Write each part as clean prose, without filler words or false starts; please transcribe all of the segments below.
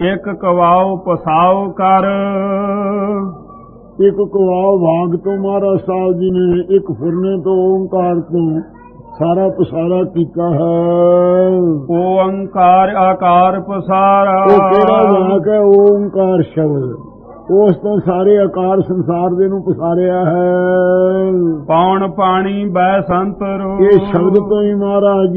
ਇੱਕ ਕਵਾਉ ਪਸਾਉ ਕਰ। ਇੱਕ ਕਵਾਉ ਭਾਗ ਤੋਂ ਮਹਾਰਾਜ ਸਾਹਿਬ ਜੀ ਨੇ ਇੱਕ ਫੁਰਨੇ ਤੋਂ ਓਂਕਾਰ ਤੋਂ ਸਾਰਾ ਪਸਾਰਾ ਕੀਤਾ ਹੈ। ਓੰਕਾਰ ਆਕਾਰ ਪਸਾਰਾ। ਉਹ ਕਿਹੜਾ ਵਾਕ ਹੈ? ਓਂਕਾਰ ਸ਼ਬਦ, ਉਸ ਤੋਂ ਸਾਰੇ ਆਕਾਰ ਸੰਸਾਰ ਦੇ ਨੂੰ ਪਸਾਰਿਆ ਹੈ। ਪੌਣ ਪਾਣੀ ਬੈ ਸੰਤਰੋ। ਇਹ ਸ਼ਬਦ ਤੋਂ ਹੀ ਮਹਾਰਾਜ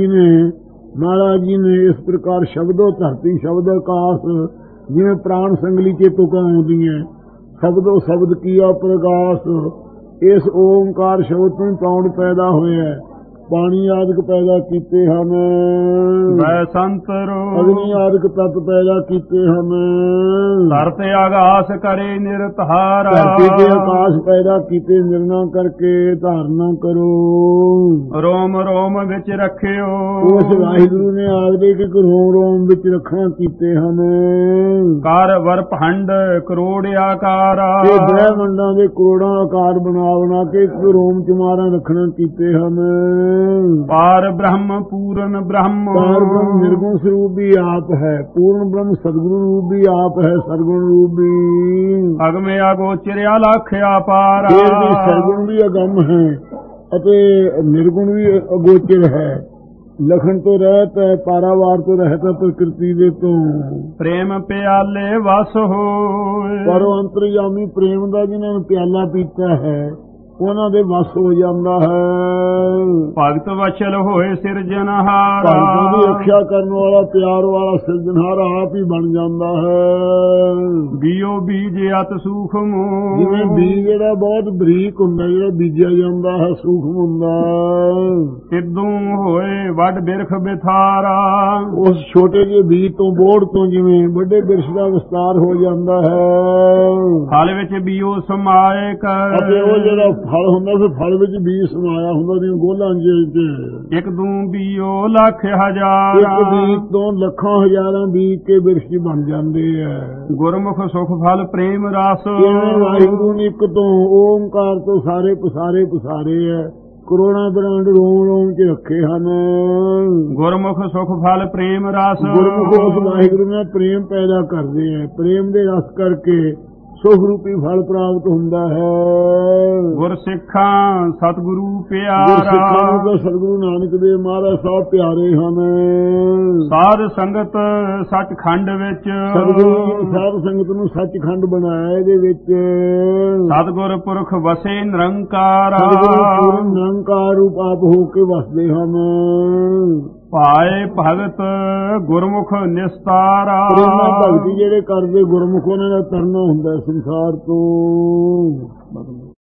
ਜੀ ਨੇ ਇਸ ਪ੍ਰਕਾਰ ਸ਼ਬਦੋ ਧਰਤੀ ਸ਼ਬਦ ਆਕਾਸ਼, ਜਿਵੇਂ ਪ੍ਰਾਣ ਸੰਗਲੀ ਚ ਤੁਕਾਂ ਆਉਂਦੀਆਂ, ਸ਼ਬਦੋ ਸ਼ਬਦ ਕੀਆ ਪ੍ਰਗਾਸ। ਇਸ ਓਂਕਾਰ ਸ਼ਬਦ ਤੋਂ ਪੌਣ ਪੈਦਾ ਹੋਇਆ, ਪਾਣੀ ਆਦਿਕ ਪੈਦਾ ਕੀਤੇ ਹਨ, ਬੈ ਸੰਤਰੋ। ਅਗਨੀ ਆਦਿਕ ਤੱਤ ਪੈਦਾ ਕੀਤੇ ਹਨ, ਧਰਤ ਆਗਾਸ ਕਰੇ ਨਿਰਧਾਰਾ। ਧਰਤੀ ਤੇ ਆਕਾਸ਼ ਪੈਦਾ ਕੀਤੇ, ਨਿਰਣਾ ਕਰਕੇ ਧਾਰਨਾ ਕਰੋ। ਰੋਮ ਰੋਮ ਵਿੱਚ ਰੱਖਿਓ। ਉਸ ਵਾਹਿਗੁਰੂ ਨੇ ਆਖਦੇ ਕਿ ਰੋਮ ਰੋਮ ਵਿੱਚ ਰੱਖਣਾ ਕੀਤੇ ਹਨ। ਕਰ ਵਰਪਹੰਡ ਕਰੋੜ ਆਕਾਰਾ। ਇਹ ਬ੍ਰਹਮੰਡਾਂ ਦੇ ਕਰੋੜਾਂ ਆਕਾਰ ਬਣਾ ਕੇ ਇੱਕ ਰੋਮ ਚ ਮਾਰਾਂ ਰੱਖਣਾ ਕੀਤੇ ਹਨ। ਪਾਰ ਬ੍ਰਹਮ ਪੂਰਨ ਬ੍ਰਹਮ। ਪਾਰ ਬ੍ਰਹਮ ਨਿਰਗੁਣ ਸਰੂਪ ਵੀ ਆਪ ਹੈ, ਪੂਰਨ ਬ੍ਰਹਮ ਸਤਿਗੁਰੂ ਰੂਪ ਵੀ ਆਪ ਹੈ, ਸਰਗੁਣ ਰੂਪ ਵੀ। ਅਗਮੇ ਅਗੋਚਰਿਆ ਲਖਿਆ ਪਾਰਾ। ਸਰਗੁਣ ਵੀ ਅਗੰਮ ਹੈ ਅਤੇ ਨਿਰਗੁਣ ਵੀ ਅਗੋਚਰ ਹੈ। ਲਖਣ ਤੋਂ ਰਹਿਤ ਹੈ, ਪਾਰਾਵਾਰ ਤੋਂ ਰਹਿਤ ਹੈ, ਪ੍ਰਕਿਰਤੀ ਦੇ ਤੋਂ। ਪ੍ਰੇਮ ਪਿਆਲੇ ਵਸ ਹੋਏ। ਪਰ ਅੰਤਰਜਾਮੀ ਪ੍ਰੇਮ ਦਾ ਜਿਹਨਾਂ ਨੂੰ ਪਿਆਲਾ ਪੀਤਾ ਹੈ ਉਹਨਾਂ ਦੇ ਵਸ ਹੋ ਜਾਂਦਾ ਹੈ। ਭਗਤ ਵਚਲ ਹੋਏ ਸਿਰਜਨਹਾਰਾ। ਭਗਤਾਂ ਦੀ ਰੱਖਿਆ ਕਰਨ ਵਾਲਾ, ਪਿਆਰ ਵਾਲਾ ਸਿਰਜਣਹਾਰ ਆਪ ਹੀ ਬਣ ਜਾਂਦਾ ਹੈ। ਬੀਓ ਬੀਜ ਅਤ ਸੂਖਮ। ਜਿਵੇਂ ਬੀਜ ਜਿਹੜਾ ਬਹੁਤ ਬਰੀਕ ਹੁੰਦਾ, ਜਿਹੜਾ ਬੀਜਿਆ ਜਾਂਦਾ ਹੈ, ਸੂਖਮ ਹੁੰਦਾ। ਸਿੱਧੂ ਹੋਏ ਵੱਡ ਬਿਰਖ ਬਿਥਾਰਾ। ਉਸ ਛੋਟੇ ਜਿਹੇ ਬੀਜ ਤੋਂ, ਬੋੜ ਤੋਂ ਜਿਵੇਂ ਵੱਡੇ ਬਿਰਖ ਦਾ ਵਿਸਤਾਰ ਹੋ ਜਾਂਦਾ ਹੈ। ਫਲ ਵਿੱਚ ਬੀਓ ਸਮਾਏ ਕਰ। ਅਤੇ ਉਹ ਜਿਹੜਾ ਫਲ ਹੁੰਦਾ, ਫਿਰ ਫਲ ਵਿੱਚ ਬੀਜ ਸਮਾਇਆ ਹੁੰਦਾ, ਜਿਵੇਂ ਗੋਲਾਂ ਚ। ਇੱਕ ਦੂ ਬੀਓ ਲੱਖ ਹਜ਼ਾਰ। ਇੱਕ ਬੀਜ ਤੋਂ ਲੱਖਾਂ ਹਜ਼ਾਰਾਂ ਬੀਜ ਕੇ ਬਿਰਖ ਬਣ ਜਾਂਦੇ ਆ। ਗੁਰਮੁਖ ਸੁਖ ਫਲ ਪ੍ਰੇਮ ਰਸ। ਵਾਹਿਗੁਰੂ ਨੇ ਇੱਕ ਤੋਂ ਓਂਕਾਰ ਤੋਂ ਸਾਰੇ ਪਸਾਰੇ ਹੈ, ਕਰੋੜਾਂ ਬ੍ਰਹਮੰਡ ਰੋਮ ਰੋਮ ਚ ਰੱਖੇ ਹਨ। ਗੁਰਮੁਖ ਸੁਖ ਫਲ ਪ੍ਰੇਮ ਰਸ। ਗੁਰਮੁਖ ਉਸ ਵਾਹਿਗੁਰੂ ਨਾਲ ਪ੍ਰੇਮ ਪੈਦਾ ਕਰਦੇ ਹੈ, ਪ੍ਰੇਮ ਦੇ ਰਸ ਕਰਕੇ ਸੁਖ ਰੂਪੀ ਫਲ ਪ੍ਰਾਪਤ ਹੁੰਦਾ ਹੈ। ਗੁਰਸਿੱਖਾਂ ਸਤਿਗੁਰੂ ਪਿਆਰਾ। ਗੁਰਸਿੱਖਾਂ ਨੂੰ ਤਾਂ ਸਤਿਗੁਰੂ ਨਾਨਕ ਦੇਵ ਮਹਾਰਾਜ ਸਾਹਿਬ ਪਿਆਰੇ ਹਨ। ਸਾਧ ਸੰਗਤ ਸੱਚਖੰਡ ਵਿੱਚ। ਸਤਿਗੁਰੂ ਸਾਧ ਸੰਗਤ ਨੂੰ ਸੱਚਖੰਡ ਬਣਾਇਆ, ਇਹਦੇ ਵਿੱਚ ਸਤਿਗੁਰ ਪੁਰਖ ਵਸੇ ਨਿਰੰਕਾਰ। ਸਤਿਗੁਰੂ ਪੂਰਨ ਨਿਰੰਕਾਰ ਰੂਪ ਆਪ ਹੋ ਕੇ ਵਸਦੇ ਹਨ। ਭਾਏ ਭਗਤ ਗੁਰਮੁਖ ਨਿਸਤਾਰਾ। ਪ੍ਰੇਮਾ ਭਗਤੀ ਜਿਹੜੇ ਕਰਦੇ ਗੁਰਮੁਖ, ਉਹਨਾਂ ਦਾ ਤਰਨਾ ਹੁੰਦਾ ਸੰਸਾਰ ਤੋਂ।